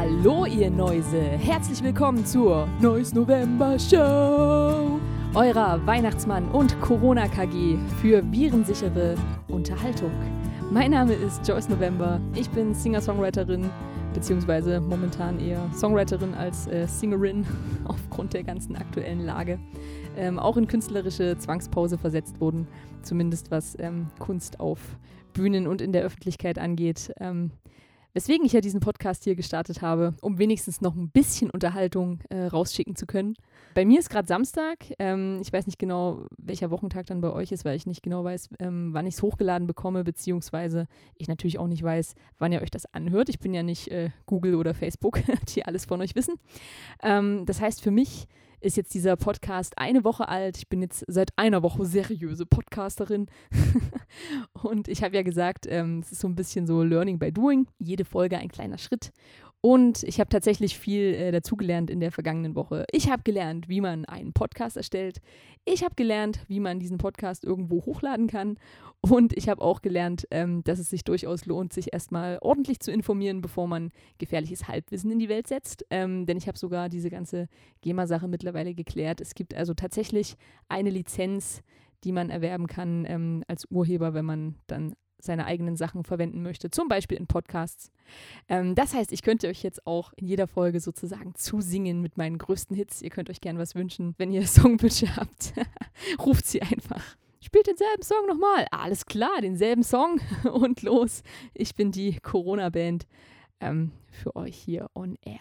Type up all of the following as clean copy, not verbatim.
Hallo ihr Neuse, herzlich willkommen zur Neues November Show, eurer Weihnachtsmann und Corona-KG für virensichere Unterhaltung. Mein Name ist Joyce November, ich bin Singer-Songwriterin, beziehungsweise momentan eher Songwriterin als Singerin aufgrund der ganzen aktuellen Lage. Auch in künstlerische Zwangspause versetzt wurden, zumindest was Kunst auf Bühnen und in der Öffentlichkeit angeht. Weswegen ich ja diesen Podcast hier gestartet habe, um wenigstens noch ein bisschen Unterhaltung rausschicken zu können. Bei mir ist gerade Samstag. Ich weiß nicht genau, welcher Wochentag dann bei euch ist, weil ich nicht genau weiß, wann ich es hochgeladen bekomme, beziehungsweise ich natürlich auch nicht weiß, wann ihr euch das anhört. Ich bin ja nicht Google oder Facebook, die alles von euch wissen. Das heißt, für mich ist jetzt dieser Podcast eine Woche alt. Ich bin jetzt seit einer Woche seriöse Podcasterin. Und ich habe ja gesagt, es ist so ein bisschen so Learning by Doing. Jede Folge ein kleiner Schritt. Und ich habe tatsächlich viel dazugelernt in der vergangenen Woche. Ich habe gelernt, wie man einen Podcast erstellt. Ich habe gelernt, wie man diesen Podcast irgendwo hochladen kann. Und ich habe auch gelernt, dass es sich durchaus lohnt, sich erstmal ordentlich zu informieren, bevor man gefährliches Halbwissen in die Welt setzt. Denn ich habe sogar diese ganze GEMA-Sache mittlerweile geklärt. Es gibt also tatsächlich eine Lizenz, die man erwerben kann als Urheber, wenn man dann seine eigenen Sachen verwenden möchte, zum Beispiel in Podcasts. Das heißt, ich könnte euch jetzt auch in jeder Folge sozusagen zusingen mit meinen größten Hits. Ihr könnt euch gern was wünschen. Wenn ihr Songwünsche habt, ruft sie einfach. Spielt denselben Song nochmal. Alles klar, denselben Song und los. Ich bin die Corona-Band für euch hier on air.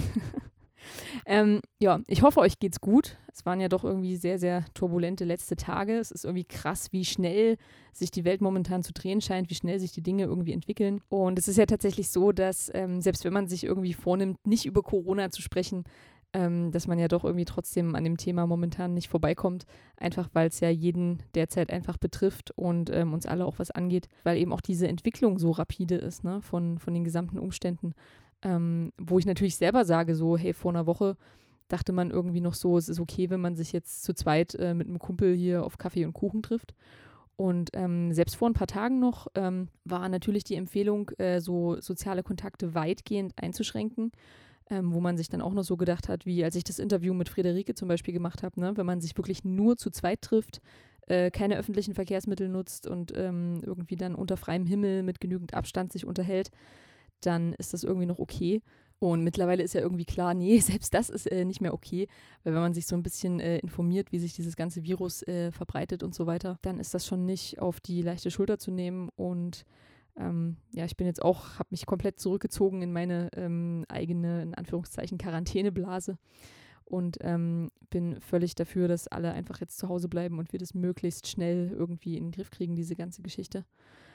Ja, ich hoffe, euch geht's gut. Es waren ja doch irgendwie sehr, sehr turbulente letzte Tage. Es ist irgendwie krass, wie schnell sich die Welt momentan zu drehen scheint, wie schnell sich die Dinge irgendwie entwickeln. Und es ist ja tatsächlich so, dass selbst wenn man sich irgendwie vornimmt, nicht über Corona zu sprechen, dass man ja doch irgendwie trotzdem an dem Thema momentan nicht vorbeikommt, einfach weil es ja jeden derzeit einfach betrifft und uns alle auch was angeht, weil eben auch diese Entwicklung so rapide ist, ne, von den gesamten Umständen. Wo ich natürlich selber sage, so, hey, vor einer Woche dachte man irgendwie noch so, es ist okay, wenn man sich jetzt zu zweit mit einem Kumpel hier auf Kaffee und Kuchen trifft. Und selbst vor ein paar Tagen noch war natürlich die Empfehlung, so soziale Kontakte weitgehend einzuschränken, wo man sich dann auch noch so gedacht hat, wie als ich das Interview mit Friederike zum Beispiel gemacht habe, ne, wenn man sich wirklich nur zu zweit trifft, keine öffentlichen Verkehrsmittel nutzt und irgendwie dann unter freiem Himmel mit genügend Abstand sich unterhält, dann ist das irgendwie noch okay. Und mittlerweile ist ja irgendwie klar, nee, selbst das ist nicht mehr okay, weil wenn man sich so ein bisschen informiert, wie sich dieses ganze Virus verbreitet und so weiter, dann ist das schon nicht auf die leichte Schulter zu nehmen. Und ja, ich bin jetzt auch, habe mich komplett zurückgezogen in meine eigene, in Anführungszeichen, Quarantäneblase und bin völlig dafür, dass alle einfach jetzt zu Hause bleiben und wir das möglichst schnell irgendwie in den Griff kriegen, diese ganze Geschichte.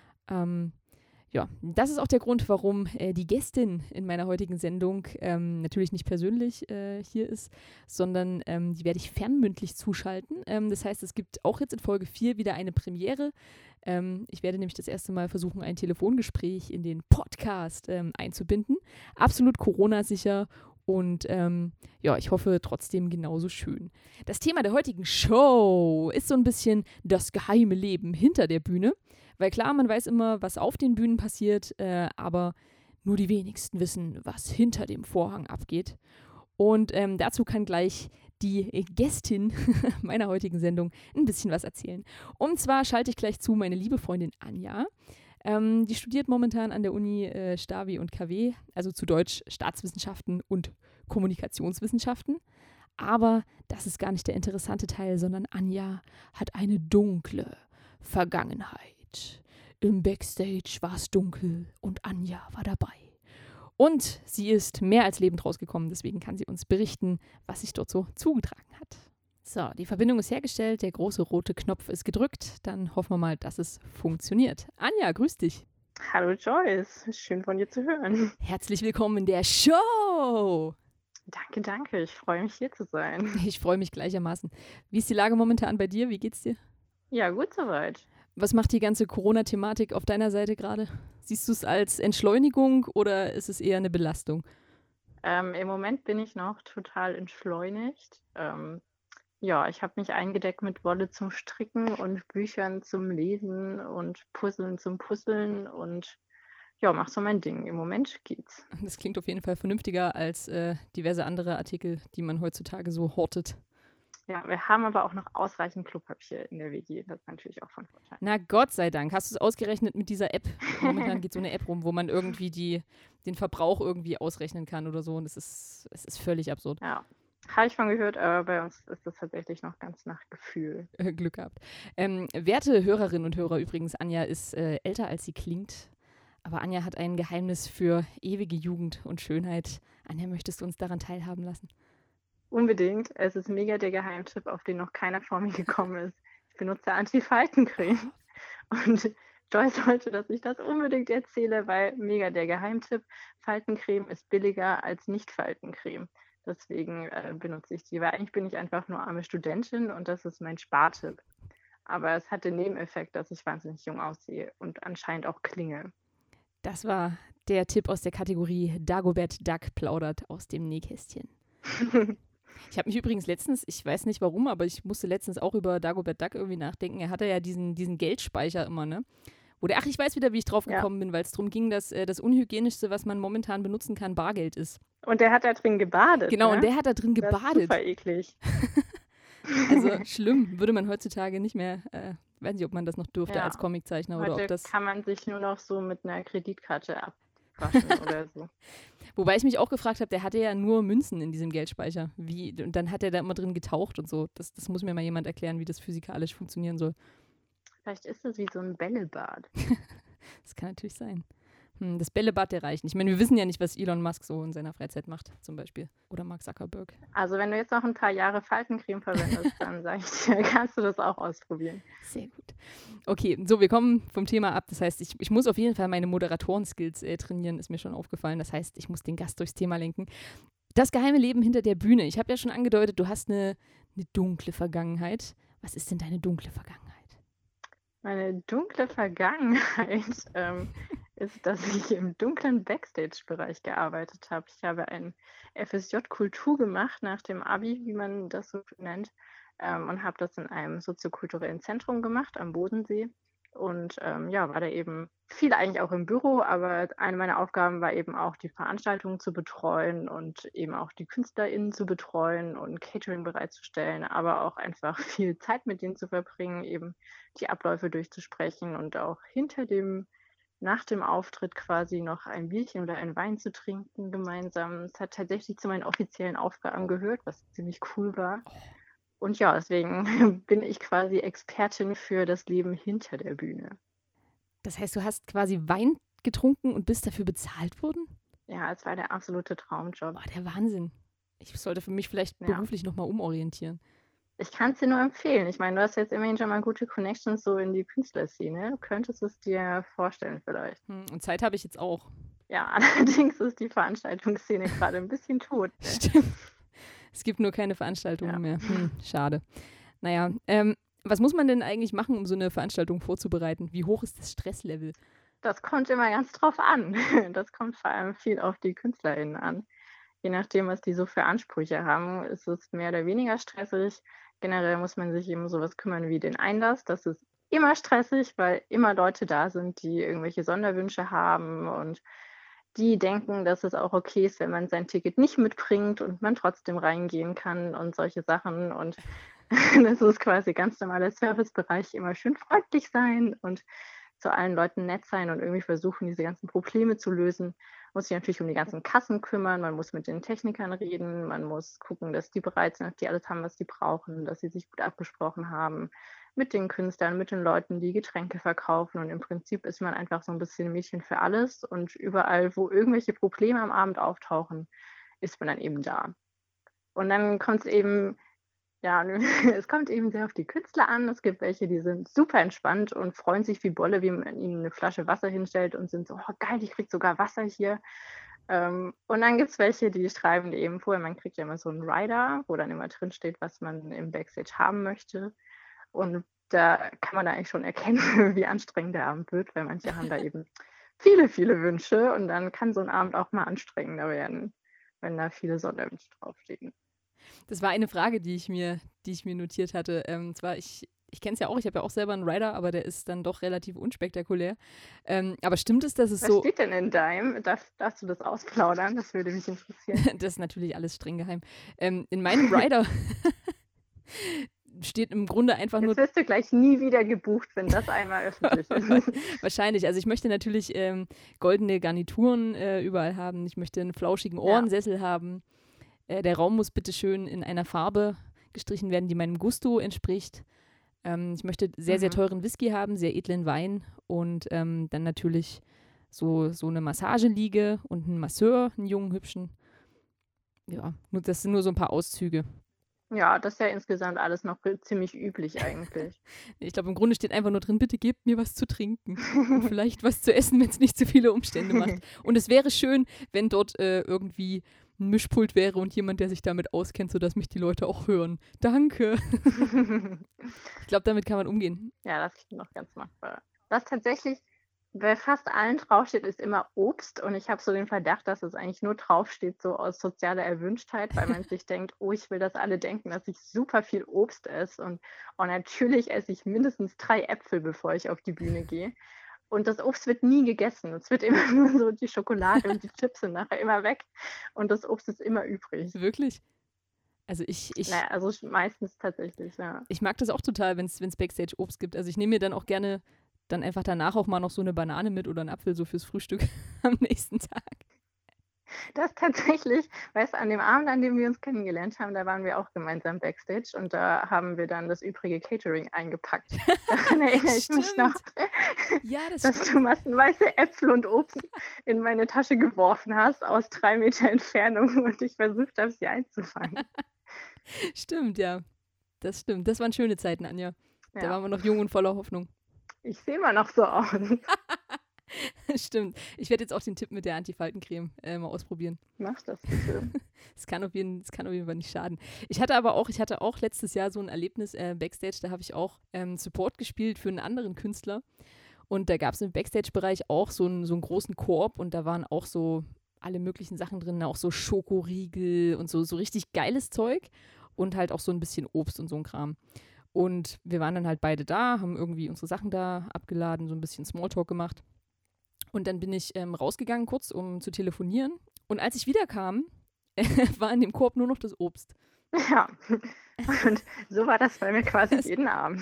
Ja, das ist auch der Grund, warum die Gästin in meiner heutigen Sendung natürlich nicht persönlich hier ist, sondern die werde ich fernmündlich zuschalten. Das heißt, es gibt auch jetzt in Folge 4 wieder eine Premiere. Ich werde nämlich das erste Mal versuchen, ein Telefongespräch in den Podcast einzubinden. Absolut Corona-sicher und ja, ich hoffe trotzdem genauso schön. Das Thema der heutigen Show ist so ein bisschen das geheime Leben hinter der Bühne. Weil klar, man weiß immer, was auf den Bühnen passiert, aber nur die wenigsten wissen, was hinter dem Vorhang abgeht. Und dazu kann gleich die Gästin meiner heutigen Sendung ein bisschen was erzählen. Und zwar schalte ich gleich zu meine liebe Freundin Anja. Die studiert momentan an der Uni Stavi und KW, also zu Deutsch Staatswissenschaften und Kommunikationswissenschaften. Aber das ist gar nicht der interessante Teil, sondern Anja hat eine dunkle Vergangenheit. Im Backstage war es dunkel und Anja war dabei. Und sie ist mehr als lebend rausgekommen, deswegen kann sie uns berichten, was sich dort so zugetragen hat. So, die Verbindung ist hergestellt, der große rote Knopf ist gedrückt, dann hoffen wir mal, dass es funktioniert. Anja, grüß dich. Hallo Joyce, schön von dir zu hören. Herzlich willkommen in der Show. Danke, danke, ich freue mich hier zu sein. Ich freue mich gleichermaßen. Wie ist die Lage momentan bei dir? Wie geht's dir? Ja, gut soweit. Was macht die ganze Corona-Thematik auf deiner Seite gerade? Siehst du es als Entschleunigung oder ist es eher eine Belastung? Im Moment bin ich noch total entschleunigt. Ja, ich habe mich eingedeckt mit Wolle zum Stricken und Büchern zum Lesen und Puzzeln zum Puzzeln und ja, mache so mein Ding. Im Moment geht's. Das klingt auf jeden Fall vernünftiger als diverse andere Artikel, die man heutzutage so hortet. Ja, wir haben aber auch noch ausreichend Klopapier in der WG. Das ist natürlich auch von Vorteil. Na Gott sei Dank. Hast du es ausgerechnet mit dieser App? Momentan geht so eine App rum, wo man irgendwie den Verbrauch irgendwie ausrechnen kann oder so. Und es ist völlig absurd. Ja, habe ich von gehört, aber bei uns ist das tatsächlich noch ganz nach Gefühl. Glück gehabt. Werte Hörerinnen und Hörer, übrigens, Anja ist älter, als sie klingt. Aber Anja hat ein Geheimnis für ewige Jugend und Schönheit. Anja, möchtest du uns daran teilhaben lassen? Unbedingt. Es ist mega der Geheimtipp, auf den noch keiner vor mir gekommen ist. Ich benutze Anti-Faltencreme. Und Joyce wollte, dass ich das unbedingt erzähle, weil mega der Geheimtipp. Faltencreme ist billiger als Nicht-Faltencreme. Deswegen benutze ich die, weil eigentlich bin ich einfach nur arme Studentin und das ist mein Spartipp. Aber es hat den Nebeneffekt, dass ich wahnsinnig jung aussehe und anscheinend auch klinge. Das war der Tipp aus der Kategorie Dagobert Duck plaudert aus dem Nähkästchen. Ich habe mich übrigens letztens, ich weiß nicht warum, aber ich musste letztens auch über Dagobert Duck irgendwie nachdenken. Er hatte ja diesen Geldspeicher immer, ne? Ich weiß wieder, wie ich drauf gekommen bin, weil es darum ging, dass das Unhygienischste, was man momentan benutzen kann, Bargeld ist. Und der hat da drin gebadet. Genau, ne? und der hat da drin gebadet. Das ist super eklig. Also schlimm, würde man heutzutage nicht mehr, weiß nicht, ob man das noch dürfte als Comiczeichner oder ob Heute das. kann man sich nur noch so mit einer Kreditkarte abwaschen oder so. Wobei ich mich auch gefragt habe, der hatte ja nur Münzen in diesem Geldspeicher. Und dann hat er da immer drin getaucht und so. Das muss mir mal jemand erklären, wie das physikalisch funktionieren soll. Vielleicht ist das wie so ein Bällebad. Das kann natürlich sein. Das Bällebad der Reichen. Ich meine, wir wissen ja nicht, was Elon Musk so in seiner Freizeit macht, zum Beispiel. Oder Mark Zuckerberg. Also wenn du jetzt noch ein paar Jahre Faltencreme verwendest, dann sage ich dir, kannst du das auch ausprobieren. Sehr gut. Okay, so, wir kommen vom Thema ab. Das heißt, ich muss auf jeden Fall meine Moderatoren-Skills trainieren, ist mir schon aufgefallen. Das heißt, ich muss den Gast durchs Thema lenken. Das geheime Leben hinter der Bühne. Ich habe ja schon angedeutet, du hast eine dunkle Vergangenheit. Was ist denn deine dunkle Vergangenheit? Meine dunkle Vergangenheit ist, dass ich im dunklen Backstage-Bereich gearbeitet habe. Ich habe ein FSJ Kultur gemacht nach dem Abi, wie man das so nennt, und habe das in einem soziokulturellen Zentrum gemacht am Bodensee. Und war da eben viel eigentlich auch im Büro, aber eine meiner Aufgaben war eben auch, die Veranstaltungen zu betreuen und eben auch die KünstlerInnen zu betreuen und Catering bereitzustellen, aber auch einfach viel Zeit mit denen zu verbringen, eben die Abläufe durchzusprechen und auch nach dem Auftritt quasi noch ein Bierchen oder einen Wein zu trinken gemeinsam. Es hat tatsächlich zu meinen offiziellen Aufgaben gehört, was ziemlich cool war. Und ja, deswegen bin ich quasi Expertin für das Leben hinter der Bühne. Das heißt, du hast quasi Wein getrunken und bist dafür bezahlt worden? Ja, es war der absolute Traumjob. Boah, der Wahnsinn. Ich sollte für mich vielleicht beruflich nochmal umorientieren. Ich kann es dir nur empfehlen. Ich meine, du hast jetzt immerhin schon mal gute Connections so in die Künstlerszene. Du könntest es dir vorstellen vielleicht. Und Zeit habe ich jetzt auch. Ja, allerdings ist die Veranstaltungsszene gerade ein bisschen tot. Ne? Stimmt. Es gibt nur keine Veranstaltungen mehr. Schade. Naja, was muss man denn eigentlich machen, um so eine Veranstaltung vorzubereiten? Wie hoch ist das Stresslevel? Das kommt immer ganz drauf an. Das kommt vor allem viel auf die KünstlerInnen an. Je nachdem, was die so für Ansprüche haben, ist es mehr oder weniger stressig. Generell muss man sich eben um sowas kümmern wie den Einlass. Das ist immer stressig, weil immer Leute da sind, die irgendwelche Sonderwünsche haben und die denken, dass es auch okay ist, wenn man sein Ticket nicht mitbringt und man trotzdem reingehen kann und solche Sachen. Und das ist quasi ganz normaler Servicebereich, immer schön freundlich sein und zu allen Leuten nett sein und irgendwie versuchen, diese ganzen Probleme zu lösen. Man muss sich natürlich um die ganzen Kassen kümmern, man muss mit den Technikern reden, man muss gucken, dass die bereit sind, dass die alles haben, was sie brauchen, dass sie sich gut abgesprochen haben mit den Künstlern, mit den Leuten, die Getränke verkaufen. Und im Prinzip ist man einfach so ein bisschen Mädchen für alles. Und überall, wo irgendwelche Probleme am Abend auftauchen, ist man dann eben da. Und dann kommt es eben es kommt eben sehr auf die Künstler an. Es gibt welche, die sind super entspannt und freuen sich wie Bolle, wie man ihnen eine Flasche Wasser hinstellt und sind so, oh geil, ich krieg sogar Wasser hier. Und dann gibt es welche, die schreiben eben vorher, man kriegt ja immer so einen Rider, wo dann immer drin steht, was man im Backstage haben möchte. Und da kann man da eigentlich schon erkennen, wie anstrengend der Abend wird, weil manche haben da eben viele, viele Wünsche und dann kann so ein Abend auch mal anstrengender werden, wenn da viele Sonderwünsche draufstehen. Das war eine Frage, die ich mir notiert hatte. Zwar, ich ich kenne es ja auch, ich habe ja auch selber einen Rider, aber der ist dann doch relativ unspektakulär. Aber stimmt es, dass es Was so, steht denn in deinem? Darfst du das ausplaudern? Das würde mich interessieren. das ist natürlich alles streng geheim. In meinem Rider steht im Grunde einfach nur, Jetzt wirst du gleich nie wieder gebucht, wenn das einmal öffentlich ist. wahrscheinlich, also ich möchte natürlich goldene Garnituren überall haben, ich möchte einen flauschigen Ja. Ohrensessel haben. Der Raum muss bitte schön in einer Farbe gestrichen werden, die meinem Gusto entspricht. Ich möchte sehr, sehr Mhm. teuren Whisky haben, sehr edlen Wein und dann natürlich so eine Massageliege und einen Masseur, einen jungen, hübschen. Ja, das sind nur so ein paar Auszüge. Ja, das ist ja insgesamt alles noch ziemlich üblich eigentlich. Ich glaube, im Grunde steht einfach nur drin, bitte gebt mir was zu trinken und vielleicht was zu essen, wenn es nicht zu viele Umstände macht. Und es wäre schön, wenn dort irgendwie ein Mischpult wäre und jemand, der sich damit auskennt, sodass mich die Leute auch hören. Danke. Ich glaube, damit kann man umgehen. Ja, das klingt noch ganz machbar. Was tatsächlich bei fast allen draufsteht, ist immer Obst. Und ich habe so den Verdacht, dass es eigentlich nur draufsteht, so aus sozialer Erwünschtheit, weil man sich denkt, oh, ich will, dass alle denken, dass ich super viel Obst esse. Und natürlich esse ich mindestens 3 Äpfel, bevor ich auf die Bühne gehe. Und das Obst wird nie gegessen. Es wird immer nur so die Schokolade und die Chips sind nachher immer weg. Und das Obst ist immer übrig. Wirklich? Also ich Naja, also meistens tatsächlich, ja. mag das auch total, wenn es Backstage Obst gibt. Also ich nehme mir dann auch gerne dann einfach danach auch mal noch so eine Banane mit oder einen Apfel so fürs Frühstück am nächsten Tag. Das tatsächlich, weißt du, an dem Abend, an dem wir uns kennengelernt haben, da waren wir auch gemeinsam Backstage und da haben wir dann das übrige Catering eingepackt. Daran erinnere ich mich noch, Ja, das dass du massenweise Äpfel und Obst in meine Tasche geworfen hast aus 3 Meter Entfernung und ich versucht habe, sie einzufangen. stimmt, ja. Das stimmt. Das waren schöne Zeiten, Anja. Da Ja, waren wir noch jung und voller Hoffnung. ich sehe mal noch so aus. Stimmt. Ich werde jetzt auch den Tipp mit der Antifaltencreme mal ausprobieren. Mach das bitte. Das kann auf jeden Fall nicht schaden. Ich hatte auch letztes Jahr so ein Erlebnis Backstage, da habe ich auch Support gespielt für einen anderen Künstler. Und da gab es im Backstage-Bereich auch so einen großen Korb und da waren auch so alle möglichen Sachen drin, auch so Schokoriegel und so richtig geiles Zeug und halt auch so ein bisschen Obst und so ein Kram. Und wir waren dann halt beide da, haben irgendwie unsere Sachen da abgeladen, so ein bisschen Smalltalk gemacht. Und dann bin ich rausgegangen kurz, um zu telefonieren. Und als ich wiederkam, war in dem Korb nur noch das Obst. Ja, und so war das bei mir quasi jeden Abend.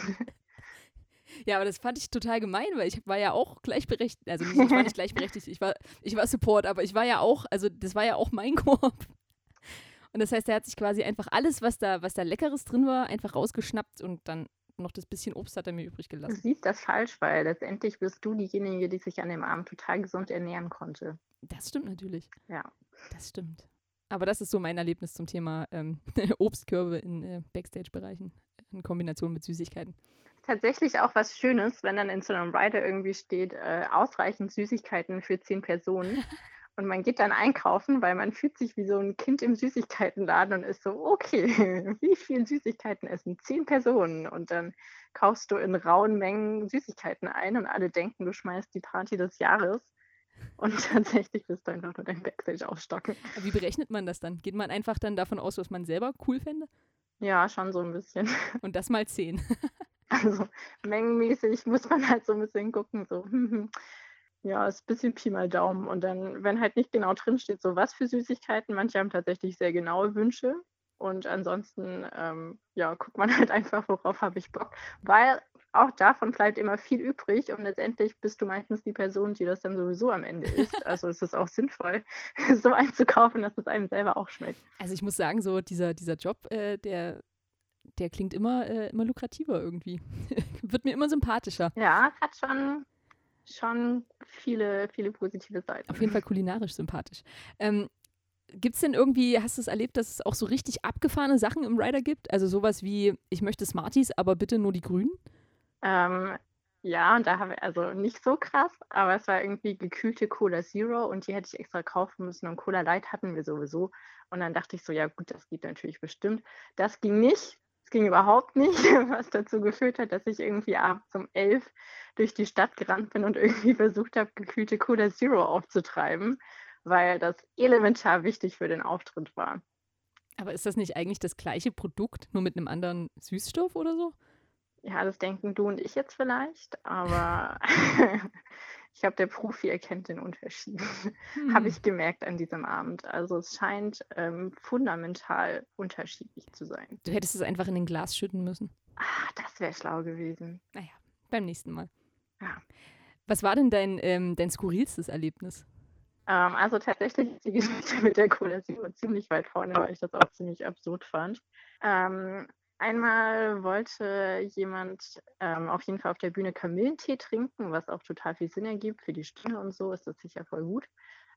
Ja, aber das fand ich total gemein, weil ich war ja auch gleichberechtigt. Also ich war nicht gleichberechtigt, ich war Support, aber ich war ja auch, also das war ja auch mein Korb. Und das heißt, er hat sich quasi einfach alles, was da Leckeres drin war, einfach rausgeschnappt und dann noch das bisschen Obst hat er mir übrig Du gelassen. siehst das falsch, weil letztendlich bist du diejenige, die sich an dem Abend total gesund ernähren konnte. Das stimmt natürlich. Ja. Das stimmt. Aber das ist so mein Erlebnis zum Thema Obstkörbe in Backstage-Bereichen in Kombination mit Süßigkeiten. Tatsächlich auch was Schönes, wenn dann in so einem Rider irgendwie steht, ausreichend Süßigkeiten für 10 Personen. Und man geht dann einkaufen, weil man fühlt sich wie so ein Kind im Süßigkeitenladen und ist so, okay, wie viel Süßigkeiten essen 10 Personen? Und dann kaufst du in rauen Mengen Süßigkeiten ein und alle denken, du schmeißt die Party des Jahres. Und tatsächlich bist du einfach nur dein Backstage aufstocken. Aber wie berechnet man das dann? Geht man einfach dann davon aus, was man selber cool fände? Ja, schon so ein bisschen. Und das mal 10. Also mengenmäßig muss man halt so ein bisschen gucken, so, ja, ist ein bisschen Pi mal Daumen. Und dann, wenn halt nicht genau drin steht, so was für Süßigkeiten, manche haben tatsächlich sehr genaue Wünsche. Und ansonsten, ja, guckt man halt einfach, worauf habe ich Bock. Weil auch davon bleibt immer viel übrig und letztendlich bist du meistens die Person, die das dann sowieso am Ende isst. Also ist es auch sinnvoll, so einzukaufen, dass es einem selber auch schmeckt. Also ich muss sagen, so dieser Job, der klingt immer lukrativer irgendwie. Wird mir immer sympathischer. Ja, es hat schon viele, viele positive Seiten. Auf jeden Fall kulinarisch sympathisch. Gibt es denn irgendwie, hast du es erlebt, dass es auch so richtig abgefahrene Sachen im Rider gibt? Also sowas wie, ich möchte Smarties, aber bitte nur die Grünen? Ja, und da haben wir, also nicht so krass, aber es war irgendwie gekühlte Cola Zero und die hätte ich extra kaufen müssen und Cola Light hatten wir sowieso. Und dann dachte ich so, ja gut, das geht natürlich bestimmt. Das ging nicht. Es ging überhaupt nicht, was dazu geführt hat, dass ich irgendwie abends um 11 durch die Stadt gerannt bin und irgendwie versucht habe, gekühlte Cola Zero aufzutreiben, weil das elementar wichtig für den Auftritt war. Aber ist das nicht eigentlich das gleiche Produkt, nur mit einem anderen Süßstoff oder so? Ja, das denken du und ich jetzt vielleicht, aber ich glaube, der Profi erkennt den Unterschied. Habe Hm. ich gemerkt an diesem Abend. Also, es scheint, fundamental unterschiedlich zu sein. Du hättest es einfach in ein Glas schütten müssen. Ah, das wäre schlau gewesen. Naja, beim nächsten Mal. Ja. Was war denn dein skurrilstes Erlebnis? Also, tatsächlich ist die Geschichte mit der Cola Zero ziemlich weit vorne, weil ich das auch ziemlich absurd fand. Ähm, einmal wollte jemand, auf jeden Fall auf der Bühne Kamillentee trinken, was auch total viel Sinn ergibt. Für die Stimme und so ist das sicher voll gut.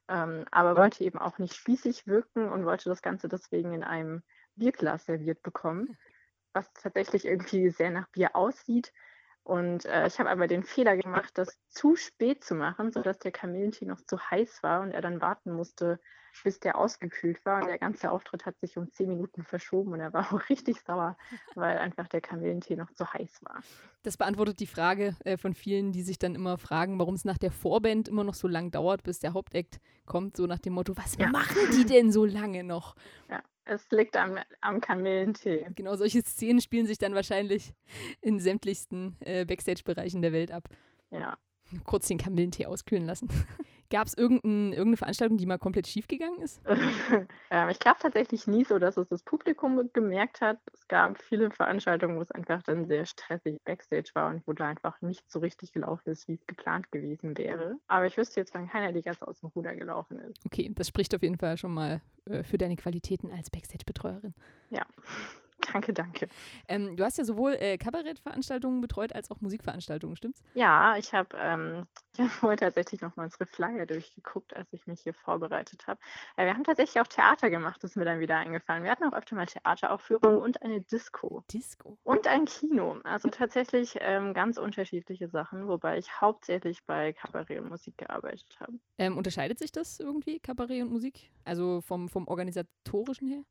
Aber wollte eben auch nicht spießig wirken und wollte das Ganze deswegen in einem Bierglas serviert bekommen, was tatsächlich irgendwie sehr nach Bier aussieht. Und, ich habe aber den Fehler gemacht, das zu spät zu machen, sodass der Kamillentee noch zu heiß war und er dann warten musste, bis der ausgekühlt war. Und der ganze Auftritt hat sich um 10 Minuten verschoben und er war auch richtig sauer, weil einfach der Kamillentee noch zu heiß war. Das beantwortet die Frage von vielen, die sich dann immer fragen, warum es nach der Vorband immer noch so lang dauert, bis der Hauptakt kommt, so nach dem Motto, was Ja. machen die denn so lange noch? Ja, es liegt am Kamillentee. Genau solche Szenen spielen sich dann wahrscheinlich in sämtlichsten Backstage-Bereichen der Welt ab. Ja. Kurz den Kamillentee auskühlen lassen. Gab es irgendeine Veranstaltung, die mal komplett schief gegangen ist? Ich glaube tatsächlich nie so, dass es das Publikum gemerkt hat. Es gab viele Veranstaltungen, wo es einfach dann sehr stressig Backstage war und wo da einfach nicht so richtig gelaufen ist, wie es geplant gewesen wäre. Aber ich wüsste jetzt von keiner, die ganz aus dem Ruder gelaufen ist. Okay, das spricht auf jeden Fall schon mal für deine Qualitäten als Backstage-Betreuerin. Ja, danke, danke. Du hast ja sowohl Kabarettveranstaltungen betreut als auch Musikveranstaltungen, stimmt's? Ja, ich habe wohl tatsächlich noch mal unsere Flyer durchgeguckt, als ich mich hier vorbereitet habe. Wir haben tatsächlich auch Theater gemacht, ist mir dann wieder eingefallen. Wir hatten auch öfter mal Theateraufführungen und eine Disco. Disco. Und ein Kino. Also tatsächlich, ganz unterschiedliche Sachen, wobei ich hauptsächlich bei Kabarett und Musik gearbeitet habe. Unterscheidet sich das irgendwie, Kabarett und Musik? Also vom Organisatorischen her?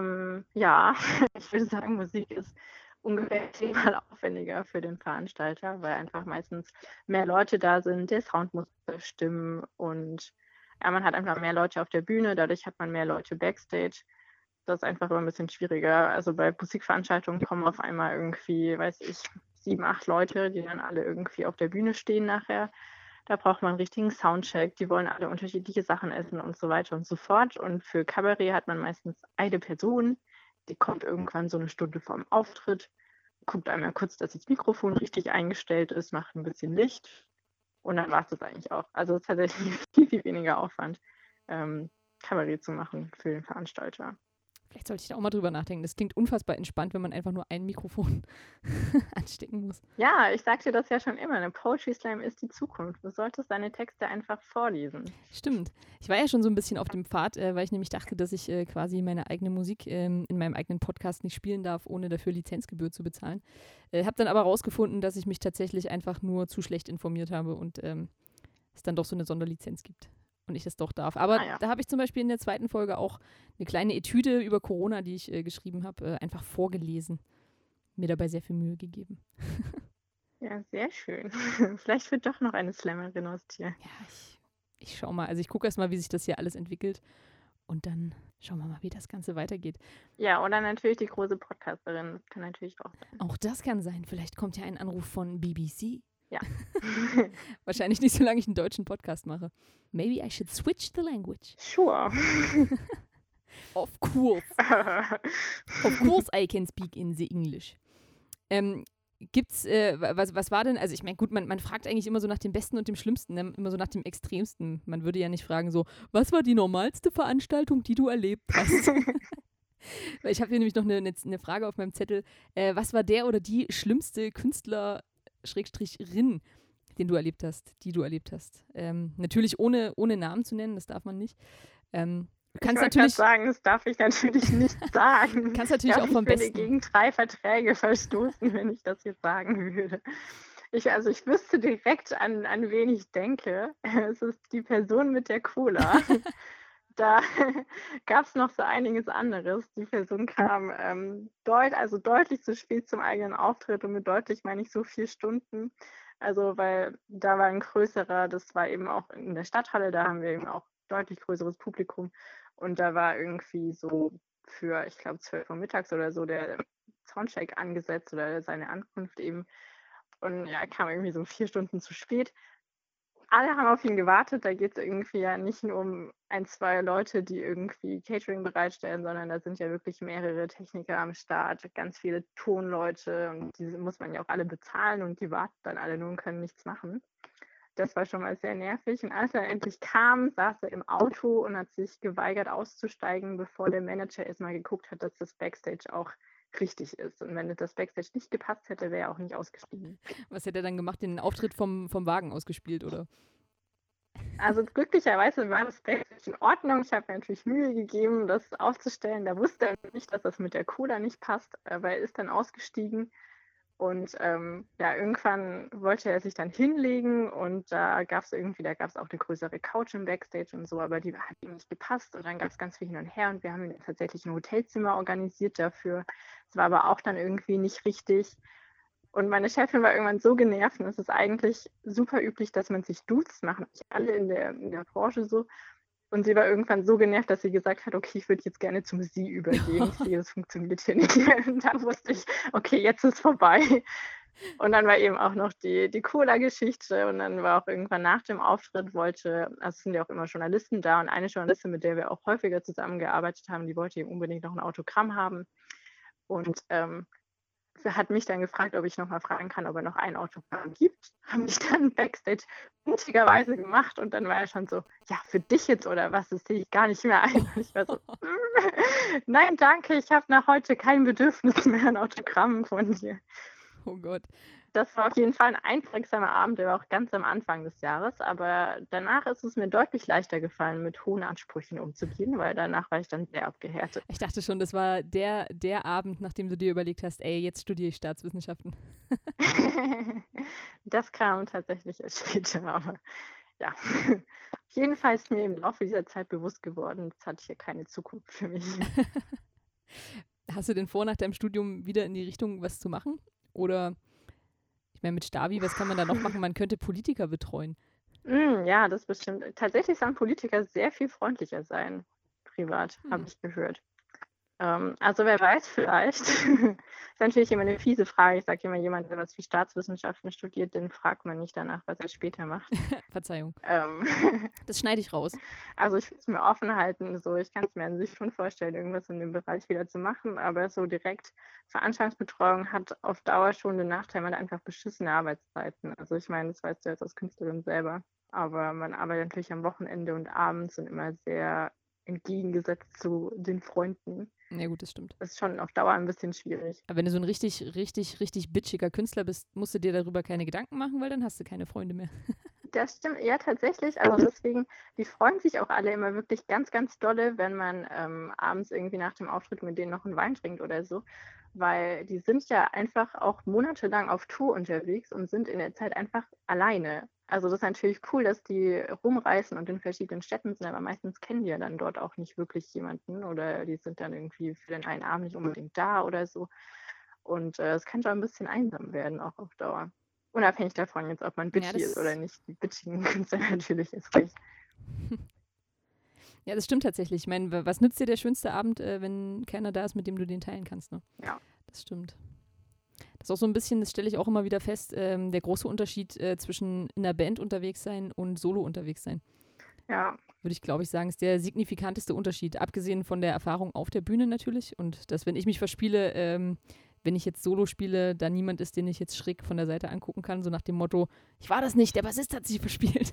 Ja, ich würde sagen, Musik ist ungefähr 10-mal aufwendiger für den Veranstalter, weil einfach meistens mehr Leute da sind, der Sound muss stimmen und ja, man hat einfach mehr Leute auf der Bühne, dadurch hat man mehr Leute Backstage. Das ist einfach immer ein bisschen schwieriger. Also bei Musikveranstaltungen kommen auf einmal irgendwie, weiß ich, 7, 8 Leute, die dann alle irgendwie auf der Bühne stehen nachher. Da braucht man 'n richtigen Soundcheck. Die wollen alle unterschiedliche Sachen essen und so weiter und so fort. Und für Kabarett hat man meistens eine Person, die kommt irgendwann so 1 Stunde vorm Auftritt, guckt einmal kurz, dass das Mikrofon richtig eingestellt ist, macht 'n bisschen Licht und dann war's das eigentlich auch. Also, es ist tatsächlich viel, viel weniger Aufwand, Kabarett zu machen für den Veranstalter. Vielleicht sollte ich da auch mal drüber nachdenken. Das klingt unfassbar entspannt, wenn man einfach nur ein Mikrofon anstecken muss. Ja, ich sage dir das ja schon immer, 'ne Poetry Slam ist die Zukunft. Du solltest deine Texte einfach vorlesen. Stimmt. Ich war ja schon so ein bisschen auf dem Pfad, weil ich nämlich dachte, dass ich quasi meine eigene Musik in meinem eigenen Podcast nicht spielen darf, ohne dafür Lizenzgebühr zu bezahlen. Habe dann aber rausgefunden, dass ich mich tatsächlich einfach nur zu schlecht informiert habe und es dann doch so eine Sonderlizenz gibt und ich das doch darf. Aber Ja. da habe ich zum Beispiel in der zweiten Folge auch eine kleine Etüde über Corona, die ich geschrieben habe, einfach vorgelesen. Mir dabei sehr viel Mühe gegeben. Ja, sehr schön. Vielleicht wird doch noch eine Slammerin aus dir. Ja, ich schaue mal. Also ich gucke erst mal, wie sich das hier alles entwickelt. Und dann schauen wir mal, wie das Ganze weitergeht. Ja, oder natürlich die große Podcasterin. Das kann natürlich auch sein. Auch das kann sein. Vielleicht kommt ja ein Anruf von BBC. Ja. Wahrscheinlich nicht, solange ich einen deutschen Podcast mache. Maybe I should switch the language. Sure. Of course. Of course I can speak in the English. Gibt's, was war denn, also ich meine, gut, man fragt eigentlich immer so nach dem Besten und dem Schlimmsten, ne? Immer so nach dem Extremsten. Man würde ja nicht fragen so, was war die normalste Veranstaltung, die du erlebt hast? Weil ich habe hier nämlich noch eine Frage auf meinem Zettel. Was war der oder die schlimmste Künstler-Rin, den du erlebt hast, die du erlebt hast? Natürlich ohne Namen zu nennen, das darf man nicht. Du kannst ich wollte natürlich sagen, das darf ich natürlich nicht sagen. kannst natürlich auch vom Ich würde Besten. gegen 3 Verträge verstoßen, wenn ich das jetzt sagen würde. Ich wüsste direkt, an wen ich denke. Es ist die Person mit der Cola. Da gab es noch so einiges anderes. Die Person kam deutlich zu spät zum eigenen Auftritt und mit deutlich meine ich so 4 Stunden. Also, weil da war ein größerer, das war eben auch in der Stadthalle, da haben wir eben auch deutlich größeres Publikum und da war irgendwie so für, ich glaube, 12 Uhr mittags oder so der Soundcheck angesetzt oder seine Ankunft eben. Und ja, er kam irgendwie so 4 Stunden zu spät. Alle haben auf ihn gewartet. Da geht es irgendwie ja nicht nur um ein, 2 Leute, die irgendwie Catering bereitstellen, sondern da sind ja wirklich mehrere Techniker am Start, ganz viele Tonleute und diese muss man ja auch alle bezahlen und die warten dann alle nur und können nichts machen. Das war schon mal sehr nervig. Und als er endlich kam, saß er im Auto und hat sich geweigert auszusteigen, bevor der Manager erstmal geguckt hat, dass das Backstage auch richtig ist. Und wenn das Backstage nicht gepasst hätte, wäre er auch nicht ausgestiegen. Was hätte er dann gemacht? Den Auftritt vom Wagen ausgespielt, oder? Also glücklicherweise war das Backstage in Ordnung. Ich habe mir natürlich Mühe gegeben, das aufzustellen. Da wusste er nicht, dass das mit der Cola nicht passt, aber er ist dann ausgestiegen. Und ja, irgendwann wollte er sich dann hinlegen und da gab es auch eine größere Couch im Backstage und so, aber die hat ihm nicht gepasst und dann gab es ganz viel hin und her und wir haben ihm tatsächlich ein Hotelzimmer organisiert dafür. Es war aber auch dann irgendwie nicht richtig. Und meine Chefin war irgendwann so genervt und es ist eigentlich super üblich, dass man sich duzt, machen nicht alle in der Branche so. Und sie war irgendwann so genervt, dass sie gesagt hat, okay, ich würde jetzt gerne zum Sie übergehen. Ich sehe, das funktioniert hier nicht. Und dann wusste ich, okay, jetzt ist vorbei. Und dann war eben auch noch die Cola-Geschichte und dann war auch irgendwann nach dem Auftritt also es sind ja auch immer Journalisten da und eine Journalistin, mit der wir auch häufiger zusammengearbeitet haben, die wollte eben unbedingt noch ein Autogramm haben. Und sie hat mich dann gefragt, ob ich noch mal fragen kann, ob er noch ein Autogramm gibt. Haben mich dann Backstage mutigerweise gemacht und dann war er schon so, ja, für dich jetzt oder was, das sehe ich gar nicht mehr ein. Und ich war so, nein, danke, ich habe nach heute kein Bedürfnis mehr an Autogrammen von dir. Oh Gott. Das war auf jeden Fall ein einprägsamer Abend, der war auch ganz am Anfang des Jahres, aber danach ist es mir deutlich leichter gefallen, mit hohen Ansprüchen umzugehen, weil danach war ich dann sehr abgehärtet. Ich dachte schon, das war der Abend, nachdem du dir überlegt hast, ey, jetzt studiere ich Staatswissenschaften. Das kam tatsächlich erst später, aber ja. Auf jeden Fall ist mir im Laufe dieser Zeit bewusst geworden, das hat hier keine Zukunft für mich. Hast du denn vor, nach deinem Studium wieder in die Richtung was zu machen? Oder, ich meine, mit Stabi, was kann man da noch machen? Man könnte Politiker betreuen. Ja, das bestimmt. Tatsächlich sollen Politiker sehr viel freundlicher sein, privat, habe ich gehört. Also wer weiß, vielleicht. Ist natürlich immer eine fiese Frage. Ich sage immer, jemand, der was wie Staatswissenschaften studiert, den fragt man nicht danach, was er später macht. Verzeihung. Ähm, Das schneide ich raus. Also ich will es mir offen halten. So, ich kann es mir an sich schon vorstellen, irgendwas in dem Bereich wieder zu machen, aber so direkt Veranstaltungsbetreuung hat auf Dauer schon den Nachteil, man hat einfach beschissene Arbeitszeiten. Also ich meine, das weißt du jetzt als Künstlerin selber, aber man arbeitet natürlich am Wochenende und abends und immer sehr entgegengesetzt zu den Freunden. Ja gut, das stimmt. Das ist schon auf Dauer ein bisschen schwierig. Aber wenn du so ein richtig, richtig, richtig bitchiger Künstler bist, musst du dir darüber keine Gedanken machen, weil dann hast du keine Freunde mehr. Das stimmt, ja, tatsächlich. Also deswegen, die freuen sich auch alle immer wirklich ganz, ganz dolle, wenn man abends irgendwie nach dem Auftritt mit denen noch einen Wein trinkt oder so. Weil die sind ja einfach auch monatelang auf Tour unterwegs und sind in der Zeit einfach alleine. Also das ist natürlich cool, dass die rumreisen und in verschiedenen Städten sind, aber meistens kennen die ja dann dort auch nicht wirklich jemanden oder die sind dann irgendwie für den einen Abend nicht unbedingt da oder so. Und es kann schon ein bisschen einsam werden, auch auf Dauer. Unabhängig davon jetzt, ob man bitchy ist oder nicht. Die bitchigen Künstler natürlich ist recht. Ja, das stimmt tatsächlich. Ich meine, was nützt dir der schönste Abend, wenn keiner da ist, mit dem du den teilen kannst, ne? Ja. Das stimmt. Das ist auch so ein bisschen, das stelle ich auch immer wieder fest, der große Unterschied zwischen in einer Band unterwegs sein und solo unterwegs sein. Ja. Würde ich, glaube ich, sagen, ist der signifikanteste Unterschied. Abgesehen von der Erfahrung auf der Bühne natürlich. Und dass, wenn ich mich verspiele, wenn ich jetzt Solo spiele, da niemand ist, den ich jetzt schräg von der Seite angucken kann, so nach dem Motto, ich war das nicht, der Bassist hat sich verspielt.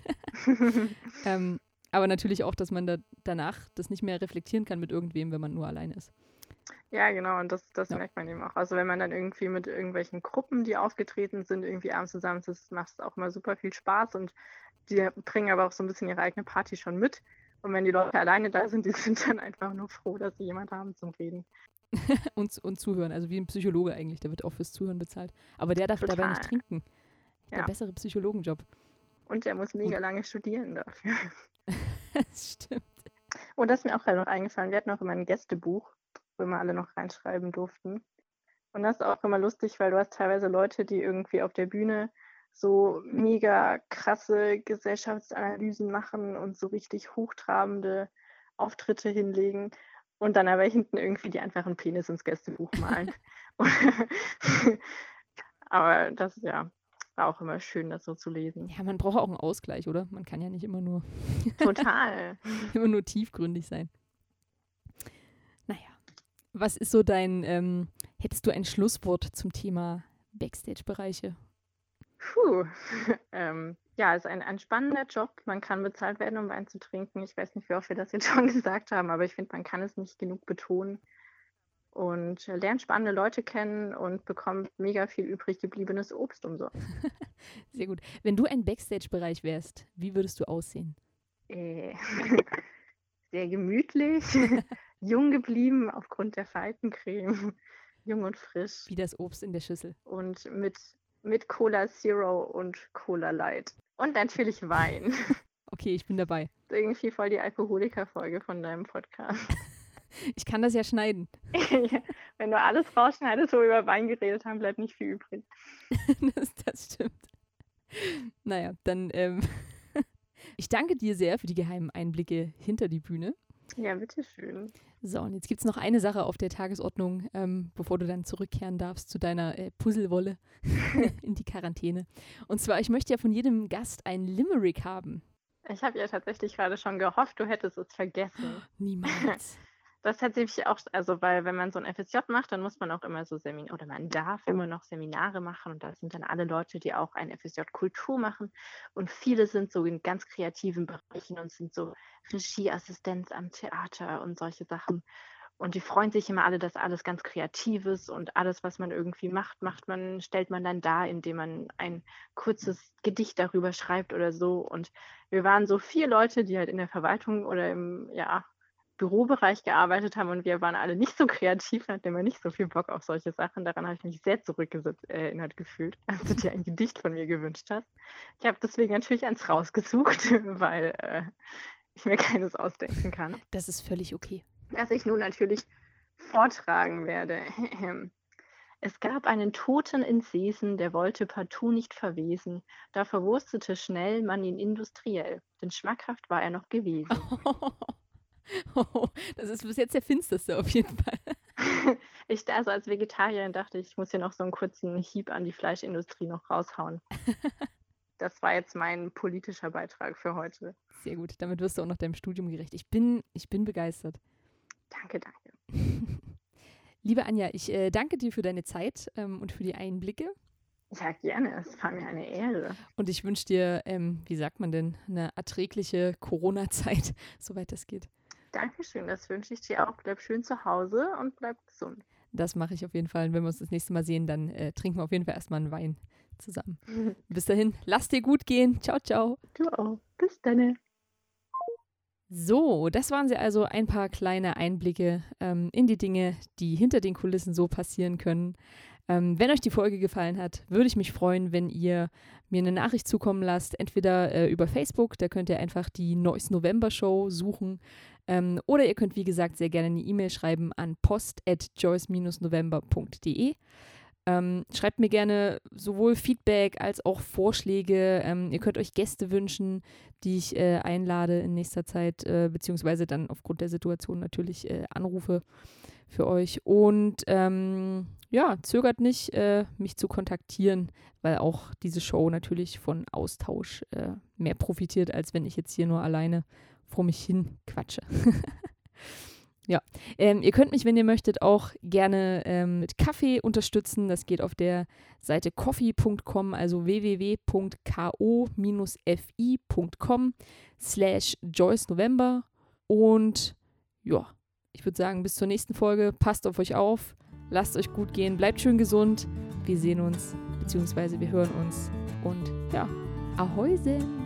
Aber natürlich auch, dass man danach das nicht mehr reflektieren kann mit irgendwem, wenn man nur alleine ist. Ja, genau, und das merkt man eben auch. Also wenn man dann irgendwie mit irgendwelchen Gruppen, die aufgetreten sind, irgendwie abends zusammen ist, das macht auch immer super viel Spaß und die bringen aber auch so ein bisschen ihre eigene Party schon mit. Und wenn die Leute alleine da sind, die sind dann einfach nur froh, dass sie jemanden haben zum Reden. und zuhören, also wie ein Psychologe eigentlich, der wird auch fürs Zuhören bezahlt. Aber der darf dabei nicht trinken. Der bessere Psychologenjob. Und der muss mega lange studieren dafür. Das stimmt. Und das ist mir auch gerade noch eingefallen. Wir hatten auch immer ein Gästebuch, wo immer alle noch reinschreiben durften. Und das ist auch immer lustig, weil du hast teilweise Leute, die irgendwie auf der Bühne so mega krasse Gesellschaftsanalysen machen und so richtig hochtrabende Auftritte hinlegen und dann aber hinten irgendwie die einfach einen Penis ins Gästebuch malen. Aber das ja, war auch immer schön, das so zu lesen. Ja, man braucht auch einen Ausgleich, oder? Man kann ja nicht immer nur, Total. immer nur tiefgründig sein. Naja, was ist so hättest du ein Schlusswort zum Thema Backstage-Bereiche? Puh. Ja, ist ein spannender Job. Man kann bezahlt werden, um Wein zu trinken. Ich weiß nicht, wie oft wir das jetzt schon gesagt haben, aber ich finde, man kann es nicht genug betonen. Und lernt spannende Leute kennen und bekommt mega viel übrig gebliebenes Obst umsonst. Sehr gut. Wenn du ein Backstage-Bereich wärst, wie würdest du aussehen? Sehr gemütlich, jung geblieben aufgrund der Faltencreme, jung und frisch Wie das Obst in der Schüssel. und mit Cola Zero und Cola Light. Und natürlich Wein. Okay, ich bin dabei. Irgendwie voll die Alkoholiker-Folge von deinem Podcast. Ich kann das ja schneiden. Wenn du alles rausschneidest, wo wir über Wein geredet haben, bleibt nicht viel übrig. Das stimmt. Naja, dann ich danke dir sehr für die geheimen Einblicke hinter die Bühne. Ja, bitteschön. So, und jetzt gibt es noch eine Sache auf der Tagesordnung, bevor du dann zurückkehren darfst zu deiner Puzzlewolle in die Quarantäne. Und zwar, ich möchte ja von jedem Gast ein Limerick haben. Ich habe ja tatsächlich gerade schon gehofft, du hättest es vergessen. Niemals. Das tatsächlich auch, also weil wenn man so ein FSJ macht, dann muss man auch immer so Seminare, oder man darf immer noch Seminare machen und das sind dann alle Leute, die auch ein FSJ Kultur machen und viele sind so in ganz kreativen Bereichen und sind so Regieassistenz am Theater und solche Sachen und die freuen sich immer alle, dass alles ganz Kreatives und alles, was man irgendwie macht, stellt man dann dar, indem man ein kurzes Gedicht darüber schreibt oder so und wir waren so 4 Leute, die halt in der Verwaltung oder im, Bürobereich gearbeitet haben und wir waren alle nicht so kreativ, hatten immer nicht so viel Bock auf solche Sachen. Daran habe ich mich sehr zurückerinnert gefühlt, als du dir ein Gedicht von mir gewünscht hast. Ich habe deswegen natürlich eins rausgesucht, weil ich mir keines ausdenken kann. Das ist völlig okay. Das ich nun natürlich vortragen werde. Es gab einen Toten in Seesen, der wollte partout nicht verwesen. Da verwurstete schnell man ihn industriell, denn schmackhaft war er noch gewesen. Oh, das ist bis jetzt der finsterste auf jeden Fall. Also als Vegetarierin dachte ich muss hier noch so einen kurzen Hieb an die Fleischindustrie noch raushauen. Das war jetzt mein politischer Beitrag für heute. Sehr gut, damit wirst du auch noch deinem Studium gerecht. Ich bin begeistert. Danke. Liebe Anja, ich danke dir für deine Zeit und für die Einblicke. Ja, gerne. Es war mir eine Ehre. Und ich wünsche dir, wie sagt man denn, eine erträgliche Corona-Zeit, soweit das geht. Dankeschön, das wünsche ich dir auch. Bleib schön zu Hause und bleib gesund. Das mache ich auf jeden Fall. Und wenn wir uns das nächste Mal sehen, dann trinken wir auf jeden Fall erstmal einen Wein zusammen. Bis dahin, lass dir gut gehen. Ciao, ciao. Du auch. Bis dann. So, das waren sie also ein paar kleine Einblicke in die Dinge, die hinter den Kulissen so passieren können. Wenn euch die Folge gefallen hat, würde ich mich freuen, wenn ihr mir eine Nachricht zukommen lasst, entweder über Facebook, da könnt ihr einfach die Neues November Show suchen, oder ihr könnt, wie gesagt, sehr gerne eine E-Mail schreiben an post@joyce-november.de. Schreibt mir gerne sowohl Feedback als auch Vorschläge. Ihr könnt euch Gäste wünschen, die ich einlade in nächster Zeit, beziehungsweise dann aufgrund der Situation natürlich anrufe für euch. Und zögert nicht, mich zu kontaktieren, weil auch diese Show natürlich von Austausch mehr profitiert, als wenn ich jetzt hier nur alleine vor mich hin quatsche. Ja, ihr könnt mich, wenn ihr möchtet, auch gerne mit Kaffee unterstützen. Das geht auf der Seite coffee.com, also www.ko-fi.com/JoyceNovember. Und ja, ich würde sagen, bis zur nächsten Folge. Passt auf euch auf, lasst euch gut gehen, bleibt schön gesund. Wir sehen uns, beziehungsweise wir hören uns. Und ja, Ahoi sen!